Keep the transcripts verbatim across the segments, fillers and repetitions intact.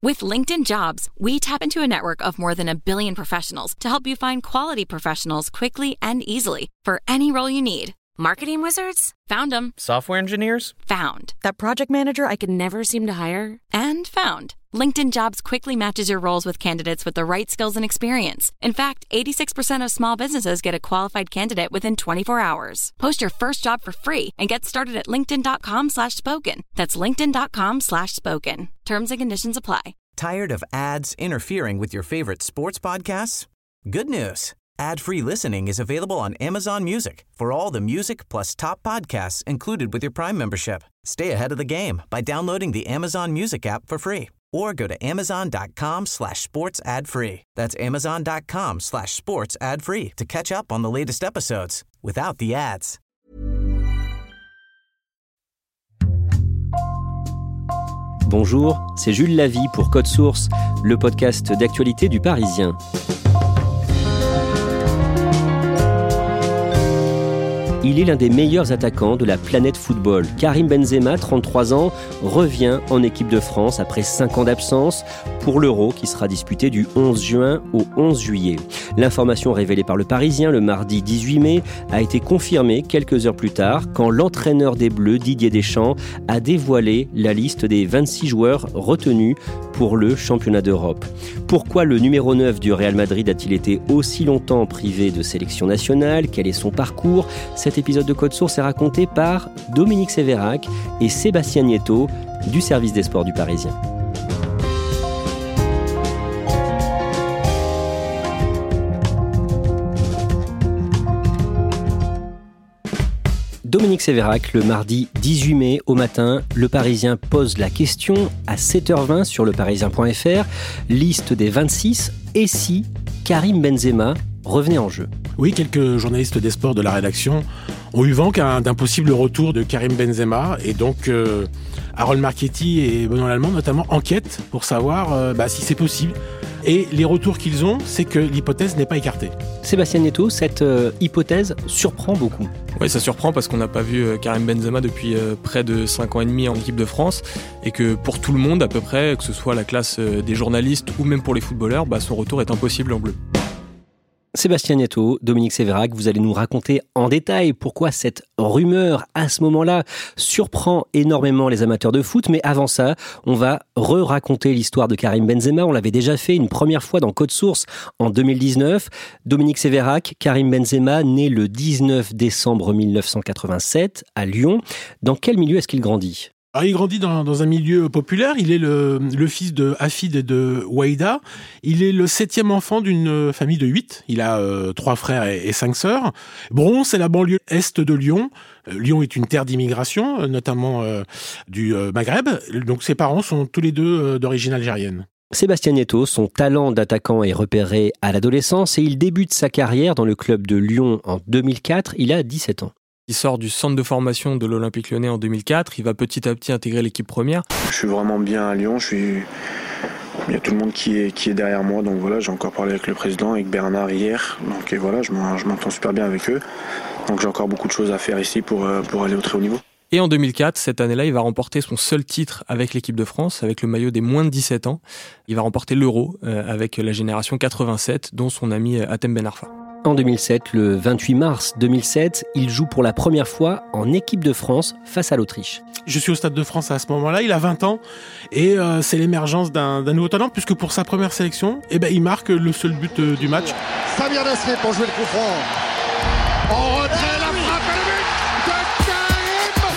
With LinkedIn Jobs, we tap into a network of more than a billion professionals to help you find quality professionals quickly and easily for any role you need. Marketing wizards? Found them. Software engineers? Found. That project manager I could never seem to hire? And found. LinkedIn Jobs quickly matches your roles with candidates with the right skills and experience. In fact, eighty-six percent of small businesses get a qualified candidate within twenty-four hours. Post your first job for free and get started at linkedin.com slash spoken. That's linkedin.com slash spoken. Terms and conditions apply. Tired of ads interfering with your favorite sports podcasts? Good news. Ad-free listening is available on Amazon Music for all the music plus top podcasts included with your Prime membership. Stay ahead of the game by downloading the Amazon Music app for free or go to amazon.com slash sports ad free. That's amazon.com slash sports ad free to catch up on the latest episodes without the ads. Bonjour, c'est Jules Lavie pour Code Source, le podcast d'actualité du Parisien. Il est l'un des meilleurs attaquants de la planète football. Karim Benzema, trente-trois ans, revient en équipe de France après cinq ans d'absence pour l'Euro qui sera disputé du onze juin au onze juillet. L'information révélée par le Parisien le mardi dix-huit mai a été confirmée quelques heures plus tard quand l'entraîneur des Bleus, Didier Deschamps, a dévoilé la liste des vingt-six joueurs retenus pour le championnat d'Europe. Pourquoi le numéro neuf du Real Madrid a-t-il été aussi longtemps privé de sélection nationale ? Quel est son parcours ? Cet épisode de Code Source est raconté par Dominique Sévérac et Sébastien Nieto du service des sports du Parisien. Dominique Sévérac, le mardi dix-huit mai au matin, le Parisien pose la question à sept heures vingt sur le parisien point f r. Liste des vingt-six, et si Karim Benzema revenait en jeu ? Oui, quelques journalistes des sports de la rédaction ont eu vent qu'un, d'un possible retour de Karim Benzema et donc euh, Harold Marchetti et Benoît Lallemand notamment enquêtent pour savoir euh, bah, si c'est possible. Et les retours qu'ils ont, c'est que l'hypothèse n'est pas écartée. Sébastien Nieto, cette euh, hypothèse surprend beaucoup. Oui, ça surprend parce qu'on n'a pas vu euh, Karim Benzema depuis euh, près de cinq ans et demi en équipe de France et que pour tout le monde à peu près, que ce soit la classe euh, des journalistes ou même pour les footballeurs, bah, son retour est impossible en bleu. Sébastien Nieto, Dominique Sévérac, vous allez nous raconter en détail pourquoi cette rumeur, à ce moment-là, surprend énormément les amateurs de foot. Mais avant ça, on va re-raconter l'histoire de Karim Benzema. On l'avait déjà fait une première fois dans Code Source en deux mille dix-neuf. Dominique Sévérac, Karim Benzema, né le dix-neuf décembre mille neuf cent quatre-vingt-sept à Lyon. Dans quel milieu est-ce qu'il grandit ? Alors, il grandit dans, dans un milieu populaire. Il est le, le fils de Hafid et de Waïda. Il est le septième enfant d'une famille de huit. Il a euh, trois frères et, et cinq sœurs. Bron, c'est la banlieue est de Lyon. Euh, Lyon est une terre d'immigration, euh, notamment euh, du euh, Maghreb. Donc ses parents sont tous les deux euh, d'origine algérienne. Sébastien Nieto, son talent d'attaquant est repéré à l'adolescence et il débute sa carrière dans le club de Lyon en deux mille quatre. Il a dix-sept ans. Il sort du centre de formation de l'Olympique Lyonnais en deux mille quatre, il va petit à petit intégrer l'équipe première. Je suis vraiment bien à Lyon, je suis... il y a tout le monde qui est, qui est derrière moi, donc voilà, j'ai encore parlé avec le président, avec Bernard hier, donc et voilà, je, m'en, je m'entends super bien avec eux, donc j'ai encore beaucoup de choses à faire ici pour, pour aller au très haut niveau. Et en deux mille quatre, cette année-là, il va remporter son seul titre avec l'équipe de France, avec le maillot des moins de dix-sept ans. Il va remporter l'Euro euh, avec la génération quatre-vingt-sept, dont son ami Hatem Ben Arfa. En deux mille sept, le vingt-huit mars deux mille sept, il joue pour la première fois en équipe de France face à l'Autriche. Je suis au Stade de France à ce moment-là, il a vingt ans et euh, c'est l'émergence d'un, d'un nouveau talent puisque pour sa première sélection, eh ben, il marque le seul but euh, du match. Samir Nasri pour jouer le coup franc. En retrait, la frappe et le but de Karim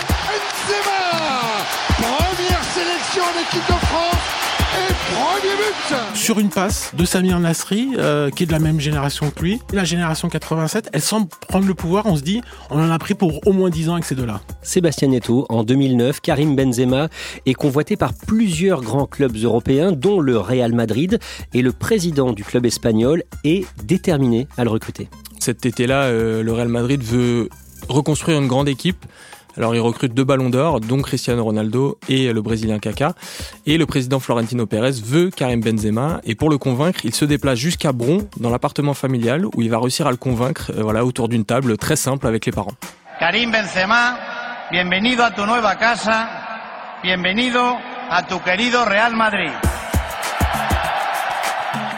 Benzema. Première sélection en équipe de France. Et premier but sur une passe de Samir Nasri, euh, qui est de la même génération que lui. La génération quatre-vingt-sept, elle semble prendre le pouvoir. On se dit, on en a pris pour au moins dix ans avec ces deux-là. Sébastien Nieto, en deux mille neuf, Karim Benzema est convoité par plusieurs grands clubs européens, dont le Real Madrid. Et le président du club espagnol est déterminé à le recruter. Cet été-là, euh, le Real Madrid veut reconstruire une grande équipe. Alors il recrute deux ballons d'or, dont Cristiano Ronaldo et le Brésilien Kaká. Et le président Florentino Pérez veut Karim Benzema. Et pour le convaincre, il se déplace jusqu'à Bron, dans l'appartement familial, où il va réussir à le convaincre euh, voilà, autour d'une table très simple avec les parents. Karim Benzema, bienvenido a tu nueva casa, bienvenido a tu querido Real Madrid.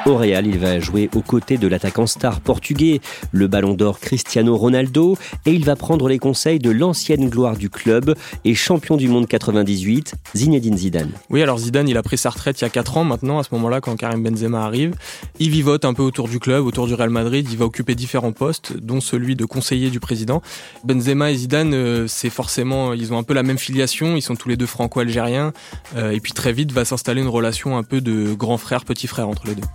Au Real, il va jouer aux côtés de l'attaquant star portugais, le ballon d'or Cristiano Ronaldo, et il va prendre les conseils de l'ancienne gloire du club et champion du monde quatre-vingt-dix-huit, Zinedine Zidane. Oui, alors Zidane, il a pris sa retraite il y a quatre ans maintenant, à ce moment-là, quand Karim Benzema arrive. Il vivote un peu autour du club, autour du Real Madrid, il va occuper différents postes, dont celui de conseiller du président. Benzema et Zidane, euh, c'est forcément, ils ont un peu la même filiation, ils sont tous les deux franco-algériens, euh, et puis très vite va s'installer une relation un peu de grand frère, petit frère entre les deux.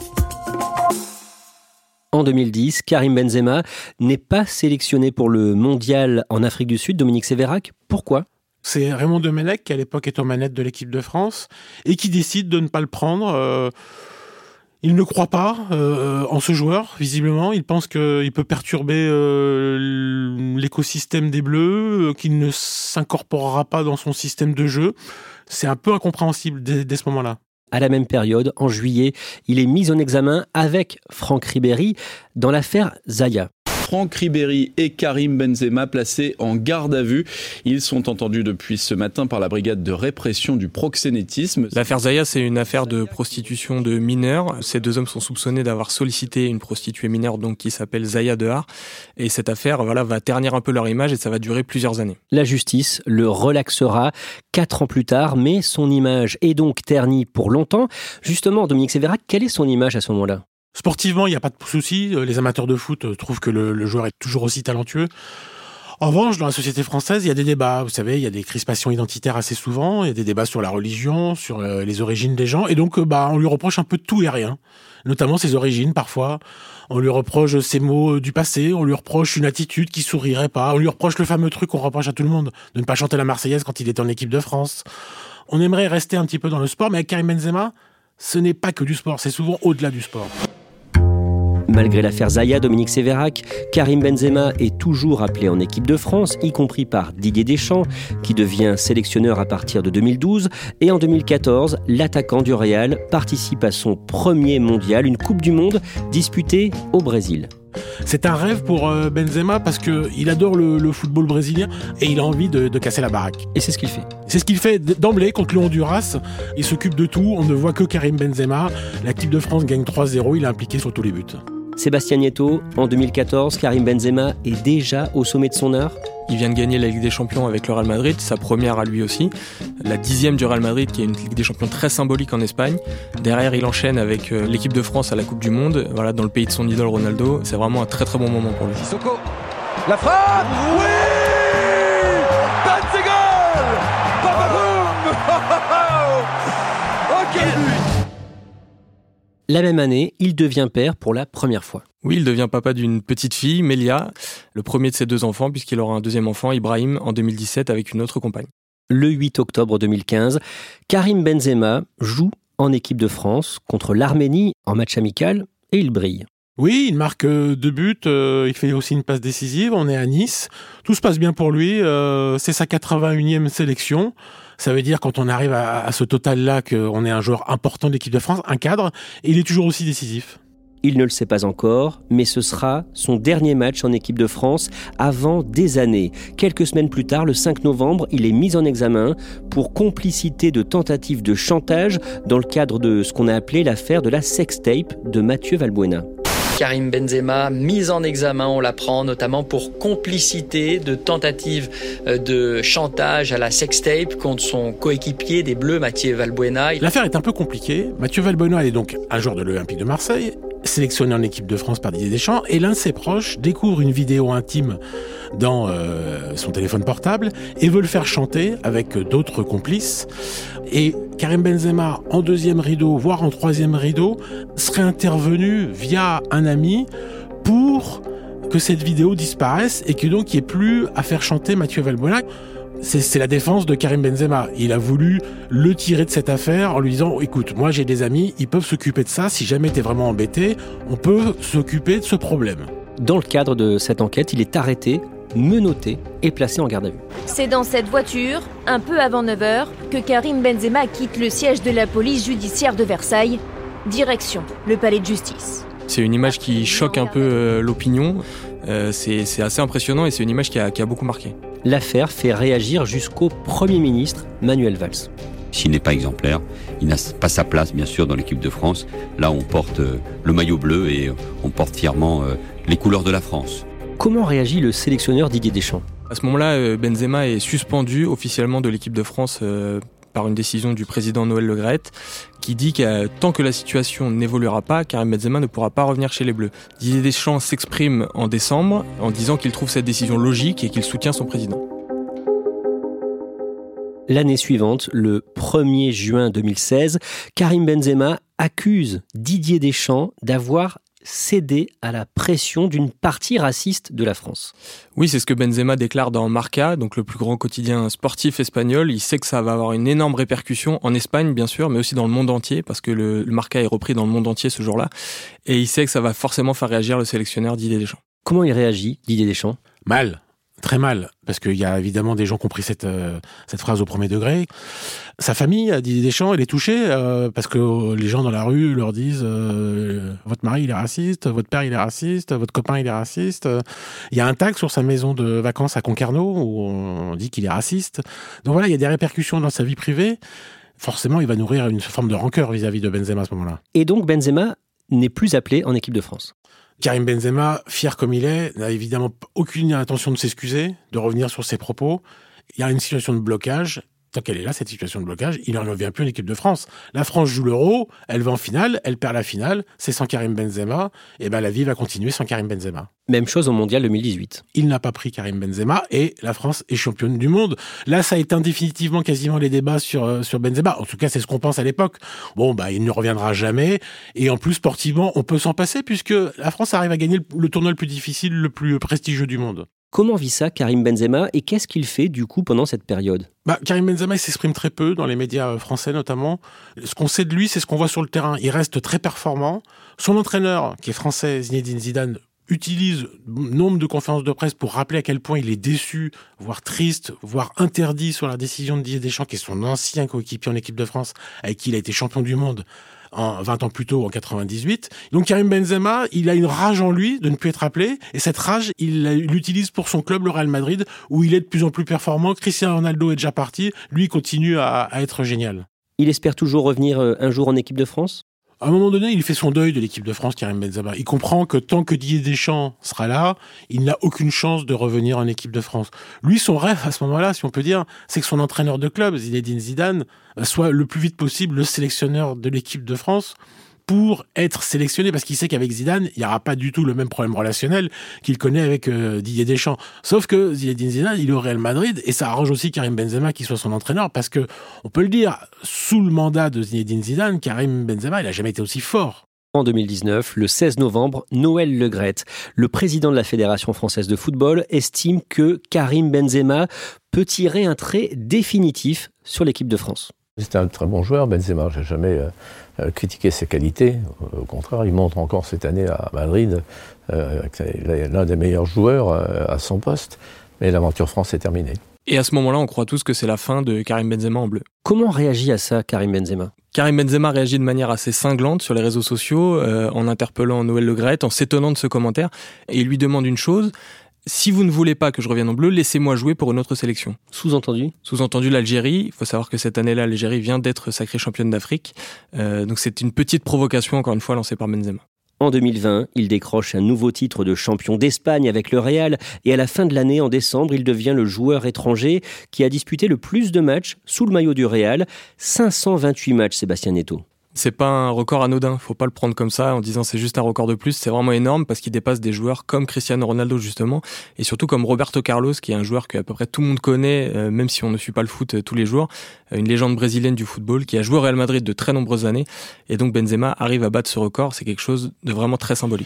En deux mille dix, Karim Benzema n'est pas sélectionné pour le mondial en Afrique du Sud. Dominique Sévérac, pourquoi ? C'est Raymond Domenech qui à l'époque est aux manettes de l'équipe de France et qui décide de ne pas le prendre. Euh, il ne croit pas euh, en ce joueur, visiblement. Il pense qu'il peut perturber euh, l'écosystème des Bleus, euh, qu'il ne s'incorporera pas dans son système de jeu. C'est un peu incompréhensible dès, dès ce moment-là. À la même période, en juillet, il est mis en examen avec Franck Ribéry dans l'affaire Zaya. Franck Ribéry et Karim Benzema placés en garde à vue. Ils sont entendus depuis ce matin par la brigade de répression du proxénétisme. L'affaire Zaya, c'est une affaire de prostitution de mineurs. Ces deux hommes sont soupçonnés d'avoir sollicité une prostituée mineure donc qui s'appelle Zaya Dehar. Et cette affaire voilà, va ternir un peu leur image et ça va durer plusieurs années. La justice le relaxera quatre ans plus tard, mais son image est donc ternie pour longtemps. Justement, Dominique Sévérac, quelle est son image à ce moment-là ? Sportivement, il n'y a pas de souci. Les amateurs de foot trouvent que le, le joueur est toujours aussi talentueux. En revanche, dans la société française, il y a des débats. Vous savez, il y a des crispations identitaires assez souvent. Il y a des débats sur la religion, sur euh, les origines des gens. Et donc, euh, bah, on lui reproche un peu de tout et rien. Notamment ses origines, parfois. On lui reproche ses mots du passé. On lui reproche une attitude qui sourirait pas. On lui reproche le fameux truc qu'on reproche à tout le monde, de ne pas chanter la Marseillaise quand il était en équipe de France. On aimerait rester un petit peu dans le sport, mais avec Karim Benzema, ce n'est pas que du sport. C'est souvent au-delà du sport. Malgré l'affaire Zaya, Dominique Sévérac, Karim Benzema est toujours appelé en équipe de France, y compris par Didier Deschamps, qui devient sélectionneur à partir de deux mille douze. Et en deux mille quatorze, l'attaquant du Real participe à son premier mondial, une Coupe du Monde disputée au Brésil. C'est un rêve pour Benzema parce qu'il adore le, le football brésilien et il a envie de, de casser la baraque. Et c'est ce qu'il fait. C'est ce qu'il fait d'emblée contre le Honduras. Il s'occupe de tout, on ne voit que Karim Benzema. L'équipe de France gagne trois zéro, il est impliqué sur tous les buts. Sébastien Nieto, en deux mille quatorze, Karim Benzema est déjà au sommet de son art. Il vient de gagner la Ligue des Champions avec le Real Madrid, sa première à lui aussi. La dixième du Real Madrid, qui est une Ligue des Champions très symbolique en Espagne. Derrière, il enchaîne avec l'équipe de France à la Coupe du Monde, voilà, dans le pays de son idole Ronaldo. C'est vraiment un très très bon moment pour lui. Sissoko, la frappe, oui, Benzema, Papaboum, oh quel but! La même année, il devient père pour la première fois. Oui, il devient papa d'une petite fille, Mélia, le premier de ses deux enfants, puisqu'il aura un deuxième enfant, Ibrahim, en deux mille dix-sept, avec une autre compagne. Le huit octobre deux mille quinze, Karim Benzema joue en équipe de France contre l'Arménie en match amical et il brille. Oui, il marque deux buts, euh, il fait aussi une passe décisive, on est à Nice, tout se passe bien pour lui, euh, c'est sa quatre-vingt-unième sélection. Ça veut dire quand on arrive à, à ce total-là qu'on est un joueur important de l'équipe de France, un cadre, et il est toujours aussi décisif. Il ne le sait pas encore, mais ce sera son dernier match en équipe de France avant des années. Quelques semaines plus tard, le cinq novembre, il est mis en examen pour complicité de tentative de chantage dans le cadre de ce qu'on a appelé l'affaire de la sextape de Mathieu Valbuena. Karim Benzema, mis en examen, on l'apprend, notamment pour complicité de tentative de chantage à la sextape contre son coéquipier des Bleus, Mathieu Valbuena. L'affaire est un peu compliquée. Mathieu Valbuena est donc un joueur de l'Olympique de Marseille, sélectionné en équipe de France par Didier Deschamps, et l'un de ses proches découvre une vidéo intime dans euh, son téléphone portable et veut le faire chanter avec d'autres complices. Et Karim Benzema, en deuxième rideau, voire en troisième rideau, serait intervenu via un ami pour que cette vidéo disparaisse et que donc il n'y ait plus à faire chanter Mathieu Valbuena. C'est, c'est la défense de Karim Benzema. Il a voulu le tirer de cette affaire en lui disant « Écoute, moi j'ai des amis, ils peuvent s'occuper de ça. Si jamais t'es vraiment embêté, on peut s'occuper de ce problème. » Dans le cadre de cette enquête, il est arrêté, menotté et placé en garde à vue. C'est dans cette voiture, un peu avant neuf heures, que Karim Benzema quitte le siège de la police judiciaire de Versailles, direction le palais de justice. C'est une image qui choque un peu euh, l'opinion. Euh, c'est, c'est assez impressionnant et c'est une image qui a, qui a beaucoup marqué. L'affaire fait réagir jusqu'au Premier ministre Manuel Valls. S'il n'est pas exemplaire, il n'a pas sa place, bien sûr, dans l'équipe de France. Là, on porte le maillot bleu et on porte fièrement les couleurs de la France. Comment réagit le sélectionneur Didier Deschamps ? À ce moment-là, Benzema est suspendu officiellement de l'équipe de France euh, par une décision du président Noël Le Graët, qui dit que tant que la situation n'évoluera pas, Karim Benzema ne pourra pas revenir chez les Bleus. Didier Deschamps s'exprime en décembre en disant qu'il trouve cette décision logique et qu'il soutient son président. L'année suivante, le premier juin deux mille seize, Karim Benzema accuse Didier Deschamps d'avoir cédé à la pression d'une partie raciste de la France. Oui, c'est ce que Benzema déclare dans Marca, donc le plus grand quotidien sportif espagnol. Il sait que ça va avoir une énorme répercussion en Espagne, bien sûr, mais aussi dans le monde entier, parce que le, le Marca est repris dans le monde entier ce jour-là. Et il sait que ça va forcément faire réagir le sélectionneur Didier Deschamps. Comment il réagit, Didier Deschamps ? Mal. Très mal, parce qu'il y a évidemment des gens qui ont pris cette, euh, cette phrase au premier degré. Sa famille, Didier Deschamps, elle est touchée euh, parce que les gens dans la rue leur disent euh, « Votre mari, il est raciste, votre père, il est raciste, votre copain, il est raciste ». Il y a un tag sur sa maison de vacances à Concarneau où on dit qu'il est raciste. Donc voilà, il y a des répercussions dans sa vie privée. Forcément, il va nourrir une forme de rancœur vis-à-vis de Benzema à ce moment-là. Et donc Benzema n'est plus appelé en équipe de France. Karim Benzema, fier comme il est, n'a évidemment aucune intention de s'excuser, de revenir sur ses propos. Il y a une situation de blocage. Tant qu'elle est là, cette situation de blocage, il n'en revient plus en équipe de France. La France joue l'Euro, elle va en finale, elle perd la finale, c'est sans Karim Benzema, et ben la vie va continuer sans Karim Benzema. Même chose au Mondial deux mille dix-huit. Il n'a pas pris Karim Benzema et la France est championne du monde. Là, ça éteint définitivement quasiment les débats sur, sur Benzema. En tout cas, c'est ce qu'on pense à l'époque. Bon, bah, il ne reviendra jamais. Et en plus, sportivement, on peut s'en passer puisque la France arrive à gagner le, le tournoi le plus difficile, le plus prestigieux du monde. Comment vit ça Karim Benzema et qu'est-ce qu'il fait du coup pendant cette période ? Bah, Karim Benzema, il s'exprime très peu dans les médias français notamment. Ce qu'on sait de lui, c'est ce qu'on voit sur le terrain. Il reste très performant. Son entraîneur, qui est français, Zinedine Zidane, utilise nombre de conférences de presse pour rappeler à quel point il est déçu, voire triste, voire interdit sur la décision de Didier Deschamps, qui est son ancien coéquipier en équipe de France, avec qui il a été champion du monde en vingt ans plus tôt, en quatre-vingt-dix-huit. Donc Karim Benzema, il a une rage en lui de ne plus être appelé, et cette rage, il l'utilise pour son club, le Real Madrid, où il est de plus en plus performant. Cristiano Ronaldo est déjà parti, lui il continue à, à être génial. Il espère toujours revenir un jour en équipe de France ? À un moment donné, il fait son deuil de l'équipe de France, Karim Benzema. Il comprend que tant que Didier Deschamps sera là, il n'a aucune chance de revenir en équipe de France. Lui, son rêve à ce moment-là, si on peut dire, c'est que son entraîneur de club, Zinedine Zidane, soit le plus vite possible le sélectionneur de l'équipe de France pour être sélectionné, parce qu'il sait qu'avec Zidane, il n'y aura pas du tout le même problème relationnel qu'il connaît avec euh, Didier Deschamps. Sauf que Zinedine Zidane, il est au Real Madrid, et ça arrange aussi Karim Benzema qui soit son entraîneur, parce que, on peut le dire, sous le mandat de Zinedine Zidane, Karim Benzema, il n'a jamais été aussi fort. En deux mille dix-neuf, le seize novembre, Noël Le Graët, le président de la Fédération française de football, estime que Karim Benzema peut tirer un trait définitif sur l'équipe de France. C'est un très bon joueur, Benzema. Je n'ai jamais euh, critiqué ses qualités. Au contraire, il montre encore cette année à Madrid euh, qu'il est l'un des meilleurs joueurs euh, à son poste. Mais l'aventure France est terminée. Et à ce moment-là, on croit tous que c'est la fin de Karim Benzema en bleu. Comment réagit à ça Karim Benzema ? Karim Benzema réagit de manière assez cinglante sur les réseaux sociaux, euh, en interpellant Noël Le Graët, en s'étonnant de ce commentaire, et il lui demande une chose: si vous ne voulez pas que je revienne en bleu, laissez-moi jouer pour une autre sélection. Sous-entendu ? Sous-entendu l'Algérie. Il faut savoir que cette année-là, l'Algérie vient d'être sacrée championne d'Afrique. Euh, donc c'est une petite provocation, encore une fois, lancée par Benzema. En deux mille vingt, il décroche un nouveau titre de champion d'Espagne avec le Real et à la fin de l'année, en décembre, il devient le joueur étranger qui a disputé le plus de matchs sous le maillot du Real. cinq cent vingt-huit matchs, Sébastien Netto. C'est pas un record anodin, faut pas le prendre comme ça en disant c'est juste un record de plus, c'est vraiment énorme parce qu'il dépasse des joueurs comme Cristiano Ronaldo justement, et surtout comme Roberto Carlos, qui est un joueur que à peu près tout le monde connaît, euh, même si on ne suit pas le foot euh, tous les jours, euh, une légende brésilienne du football qui a joué au Real Madrid de très nombreuses années, et donc Benzema arrive à battre ce record, c'est quelque chose de vraiment très symbolique.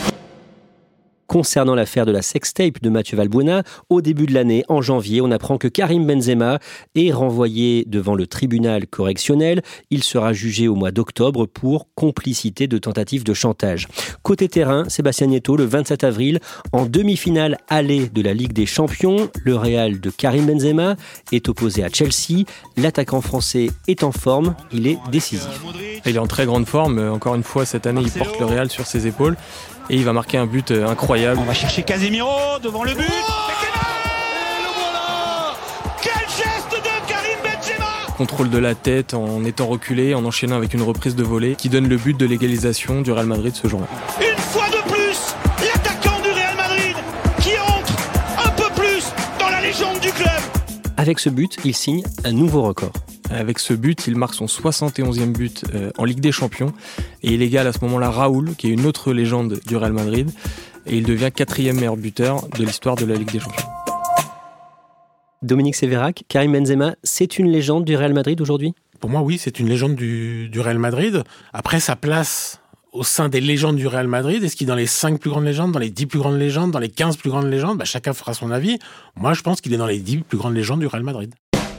Concernant l'affaire de la sextape de Mathieu Valbuena, au début de l'année, en janvier, on apprend que Karim Benzema est renvoyé devant le tribunal correctionnel. Il sera jugé au mois d'octobre pour complicité de tentative de chantage. Côté terrain, Sébastien Netto, le vingt-sept avril, en demi-finale allée de la Ligue des Champions, le Real de Karim Benzema est opposé à Chelsea. L'attaquant français est en forme, il est décisif. Il est en très grande forme, encore une fois cette année, il porte le Real sur ses épaules. Et il va marquer un but incroyable. On va chercher Casemiro devant le but. Oh, et le voilà. Quel geste de Karim Benzema! contrôle de la tête en étant reculé, en enchaînant avec une reprise de volée qui donne le but de l'égalisation du Real Madrid ce jour-là. Une fois de plus, l'attaquant du Real Madrid qui entre un peu plus dans la légende du club. Avec ce but, il signe un nouveau record. Avec ce but, il marque son soixante et onzième but euh, en Ligue des Champions et il égale à ce moment-là Raoul, qui est une autre légende du Real Madrid, et il devient quatrième meilleur buteur de l'histoire de la Ligue des Champions. Dominique Sévérac, Karim Benzema, c'est une légende du Real Madrid aujourd'hui ? Pour moi, oui, c'est une légende du, du Real Madrid. Après, sa place au sein des légendes du Real Madrid, est-ce qu'il est dans les cinq plus grandes légendes, dans les dix plus grandes légendes, dans les quinze plus grandes légendes ? Bah, chacun fera son avis. Moi, je pense qu'il est dans les dix plus grandes légendes du Real Madrid.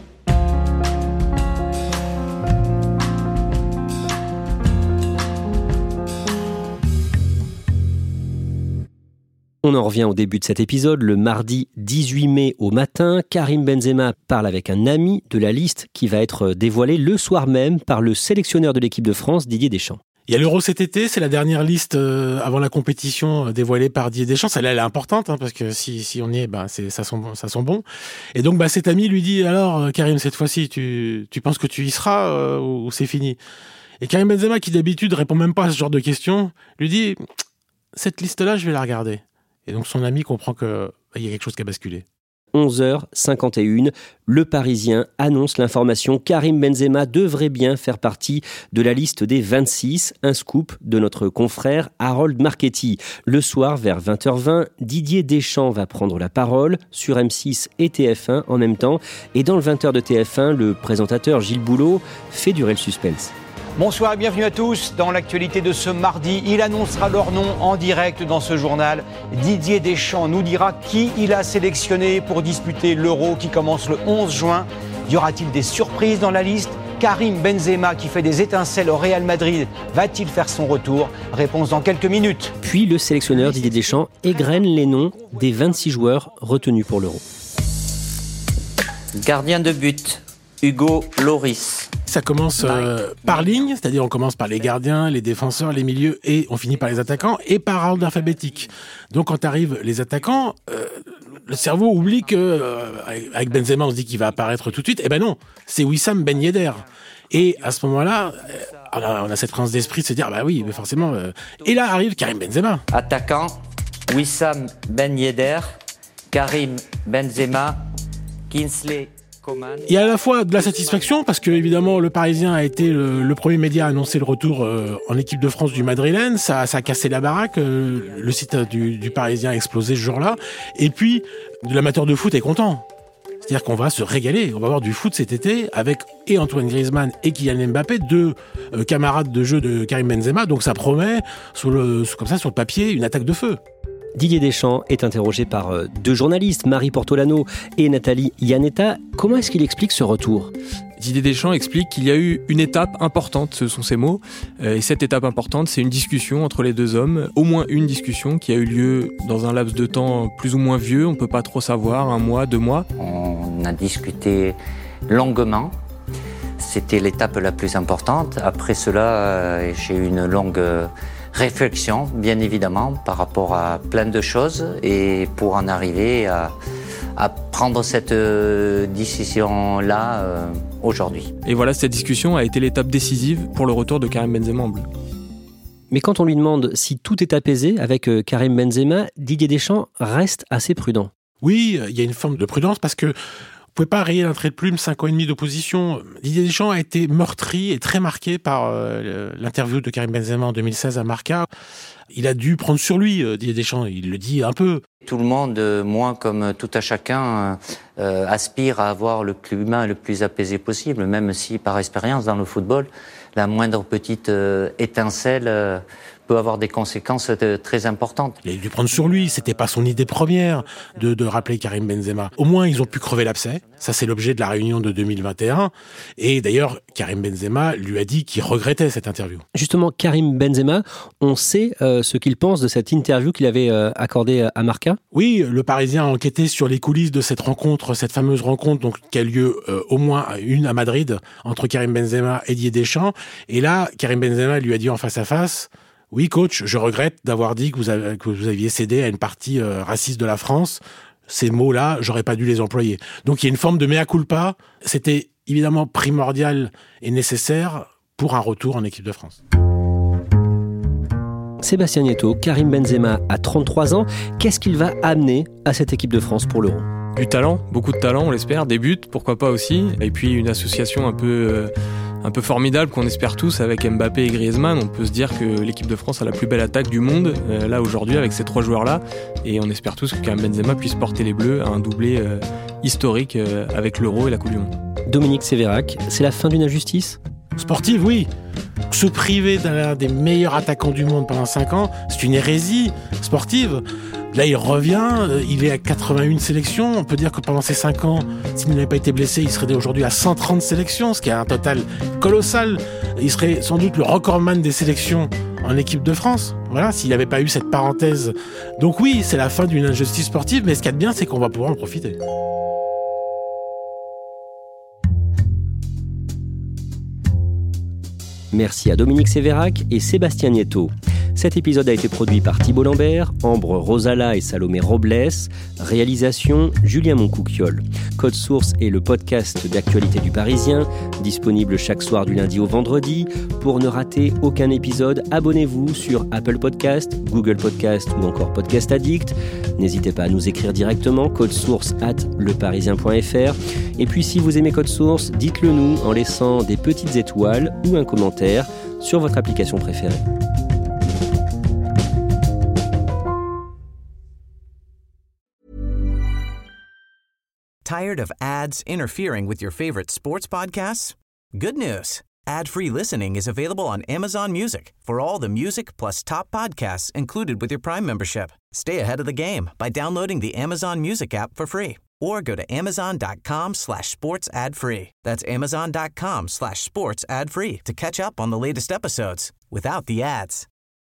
On en revient au début de cet épisode, le mardi dix-huit mai au matin. Karim Benzema parle avec un ami de la liste qui va être dévoilée le soir même par le sélectionneur de l'équipe de France, Didier Deschamps. Il y a l'Euro cet été, c'est la dernière liste euh, avant la compétition euh, dévoilée par Didier Deschamps. Celle-là, elle est importante, hein, parce que si, si on y est, bah, c'est, ça, sent, ça sent bon. Et donc, bah, cet ami lui dit, alors, euh, Karim, cette fois-ci, tu, tu penses que tu y seras euh, ou, ou c'est fini ? Et Karim Benzema, qui d'habitude répond même pas à ce genre de questions, lui dit, cette liste-là, je vais la regarder. Et donc, son ami comprend qu'il bah, y a quelque chose qui a basculé. onze heures cinquante et une, Le Parisien annonce l'information. Karim Benzema devrait bien faire partie de la liste des vingt-six. Un scoop de notre confrère Harold Marchetti. Le soir, vers vingt heures vingt, Didier Deschamps va prendre la parole sur M six et T F un en même temps. Et dans le vingt heures de T F un, le présentateur Gilles Boulot fait durer le suspense. Bonsoir et bienvenue à tous. Dans l'actualité de ce mardi, il annoncera leur nom en direct dans ce journal. Didier Deschamps nous dira qui il a sélectionné pour disputer l'Euro qui commence le onze juin. Y aura-t-il des surprises dans la liste ? Karim Benzema, qui fait des étincelles au Real Madrid, va-t-il faire son retour ? Réponse dans quelques minutes. Puis le sélectionneur Didier Deschamps égrène les noms des vingt-six joueurs retenus pour l'Euro. Gardien de but, Hugo Lloris. Ça commence euh, par ligne, c'est-à-dire on commence par les gardiens, les défenseurs, les milieux et on finit par les attaquants et par ordre alphabétique. Donc quand arrivent les attaquants, euh, le cerveau oublie que euh, avec Benzema on se dit qu'il va apparaître tout de suite. Eh ben non, c'est Wissam Ben Yedder. Et à ce moment-là, euh, on, a, on a cette transe d'esprit de se dire bah oui, mais forcément. Euh, et là arrive Karim Benzema. Attaquant, Wissam Ben Yedder, Karim Benzema, Kingsley Coman. Il y a à la fois de la satisfaction parce que évidemment le Parisien a été le, le premier média à annoncer le retour euh, en équipe de France du Madrilène, ça, ça a cassé la baraque, euh, le site du, du Parisien a explosé ce jour-là, et puis l'amateur de foot est content. C'est-à-dire qu'on va se régaler, on va avoir du foot cet été avec et Antoine Griezmann et Kylian Mbappé, deux euh, camarades de jeu de Karim Benzema, donc ça promet sur le, comme ça sur le papier une attaque de feu. Didier Deschamps est interrogé par deux journalistes, Marie Portolano et Nathalie Iannetta. Comment est-ce qu'il explique ce retour ? Didier Deschamps explique qu'il y a eu une étape importante, ce sont ses mots, et cette étape importante, c'est une discussion entre les deux hommes, au moins une discussion qui a eu lieu dans un laps de temps plus ou moins vieux, on ne peut pas trop savoir, un mois, deux mois. On a discuté longuement, c'était l'étape la plus importante. Après cela, j'ai eu une longue réflexion, bien évidemment, par rapport à plein de choses, et pour en arriver à, à prendre cette euh, décision-là euh, aujourd'hui. Et voilà, cette discussion a été l'étape décisive pour le retour de Karim Benzema en bleu. Mais quand on lui demande si tout est apaisé avec euh, Karim Benzema, Didier Deschamps reste assez prudent. Oui, il y a une forme de prudence parce que vous pouvez pas rayer d'un trait de plume cinq ans et demi d'opposition. Didier Deschamps a été meurtri et très marqué par euh, l'interview de Karim Benzema en deux mille seize à Marca. Il a dû prendre sur lui, euh, Didier Deschamps, il le dit un peu. Tout le monde, moi comme tout à chacun, euh, aspire à avoir le climat le plus apaisé possible, même si par expérience dans le football, la moindre petite euh, étincelle euh, peut avoir des conséquences de, très importantes. Il a dû prendre sur lui, c'était pas son idée première de, de rappeler Karim Benzema. Au moins, ils ont pu crever l'abcès. Ça, c'est l'objet de la réunion de deux mille vingt et un. Et d'ailleurs, Karim Benzema lui a dit qu'il regrettait cette interview. Justement, Karim Benzema, on sait euh, ce qu'il pense de cette interview qu'il avait euh, accordée à Marca ? Oui, le Parisien a enquêté sur les coulisses de cette rencontre, cette fameuse rencontre donc, qui a lieu euh, au moins une à Madrid, entre Karim Benzema et Didier Deschamps. Et là, Karim Benzema lui a dit en face à face: oui, coach, je regrette d'avoir dit que vous, avez, que vous aviez cédé à une partie euh, raciste de la France. Ces mots-là, j'aurais pas dû les employer. Donc il y a une forme de mea culpa. C'était évidemment primordial et nécessaire pour un retour en équipe de France. Sébastien Nieto, Karim Benzema a trente-trois ans. Qu'est-ce qu'il va amener à cette équipe de France pour l'Euro ? Du talent, beaucoup de talent, on l'espère, des buts, pourquoi pas aussi. Et puis une association un peu, euh, un peu formidable qu'on espère tous avec Mbappé et Griezmann. On peut se dire que l'équipe de France a la plus belle attaque du monde, euh, là aujourd'hui, avec ces trois joueurs-là. Et on espère tous que Karim Benzema puisse porter les Bleus à un doublé euh, historique euh, avec l'Euro et la Coupe du Monde. Dominique Sévérac, c'est la fin d'une injustice ? Sportive, oui. Se priver d'un des meilleurs attaquants du monde pendant cinq ans, c'est une hérésie sportive. Là, il revient, il est à quatre-vingt-un sélections. On peut dire que pendant ces cinq ans, s'il n'avait pas été blessé, il serait aujourd'hui à cent trente sélections, ce qui est un total colossal. Il serait sans doute le recordman des sélections en équipe de France. Voilà, s'il n'avait pas eu cette parenthèse. Donc oui, c'est la fin d'une injustice sportive, mais ce qu'il y a de bien, c'est qu'on va pouvoir en profiter. Merci à Dominique Sévérac et Sébastien Nieto. Cet épisode a été produit par Thibault Lambert, Ambre Rosala et Salomé Robles. Réalisation, Julien Moncouquiol. Code Source est le podcast d'actualité du Parisien, disponible chaque soir du lundi au vendredi. Pour ne rater aucun épisode, abonnez-vous sur Apple Podcast, Google Podcast ou encore Podcast Addict. N'hésitez pas à nous écrire directement, code source arobase leparisien point f r. Et puis si vous aimez Code Source, dites-le nous en laissant des petites étoiles ou un commentaire sur votre application préférée. Tired of ads interfering with your favorite sports podcasts? Good news. Ad-free listening is available on Amazon Music for all the music plus top podcasts included with your Prime membership. Stay ahead of the game by downloading the Amazon Music app for free or go to amazon.com slash sports ad free. That's amazon.com slash sports ad free to catch up on the latest episodes without the ads.